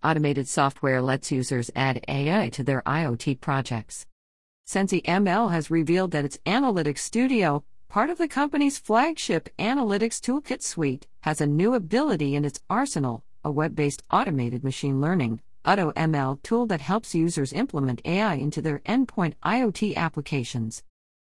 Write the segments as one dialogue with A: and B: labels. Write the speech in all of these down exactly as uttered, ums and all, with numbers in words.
A: Automated software lets users add A I to their IoT projects. SensiML has revealed that its Analytics Studio, part of the company's flagship Analytics Toolkit suite, has a new ability in its arsenal, a web-based automated machine learning AutoML tool that helps users implement A I into their endpoint IoT applications.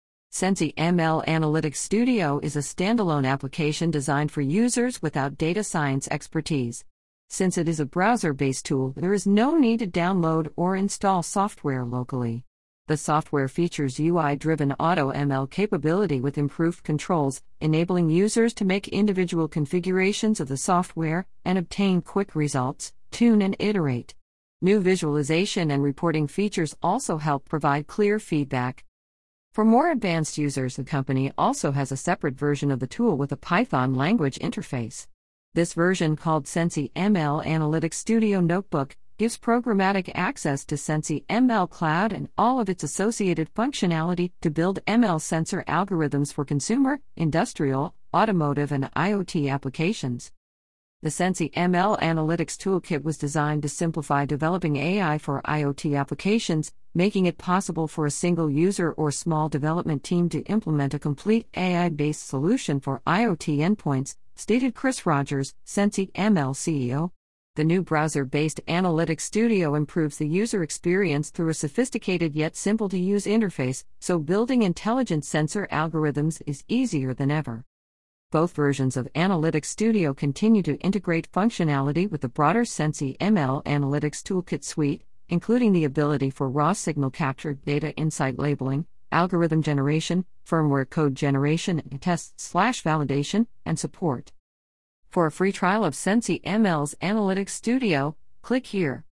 A: SensiML Analytics Studio is a standalone application designed for users without data science expertise. Since it is a browser-based tool, there is no need to download or install software locally. The software features U I-driven AutoML capability with improved controls, enabling users to make individual configurations of the software and obtain quick results, tune and iterate. New visualization and reporting features also help provide clear feedback. For more advanced users, the company also has a separate version of the tool with a Python language interface. This version, called SensiML Analytics Studio Notebook, gives programmatic access to SensiML Cloud and all of its associated functionality to build M L sensor algorithms for consumer, industrial, automotive, and IoT applications. The SensiML Analytics Toolkit was designed to simplify developing A I for IoT applications, making it possible for a single user or small development team to implement a complete A I-based solution for IoT endpoints, stated Chris Rogers, SensiML C E O. The new browser-based Analytics Studio improves the user experience through a sophisticated yet simple-to-use interface, so building intelligent sensor algorithms is easier than ever. Both versions of Analytics Studio continue to integrate functionality with the broader SensiML Analytics Toolkit suite, including the ability for raw signal capture, data insight labeling, algorithm generation, firmware code generation, and test/validation, and support. For a free trial of SensiML's Analytics Studio, click here.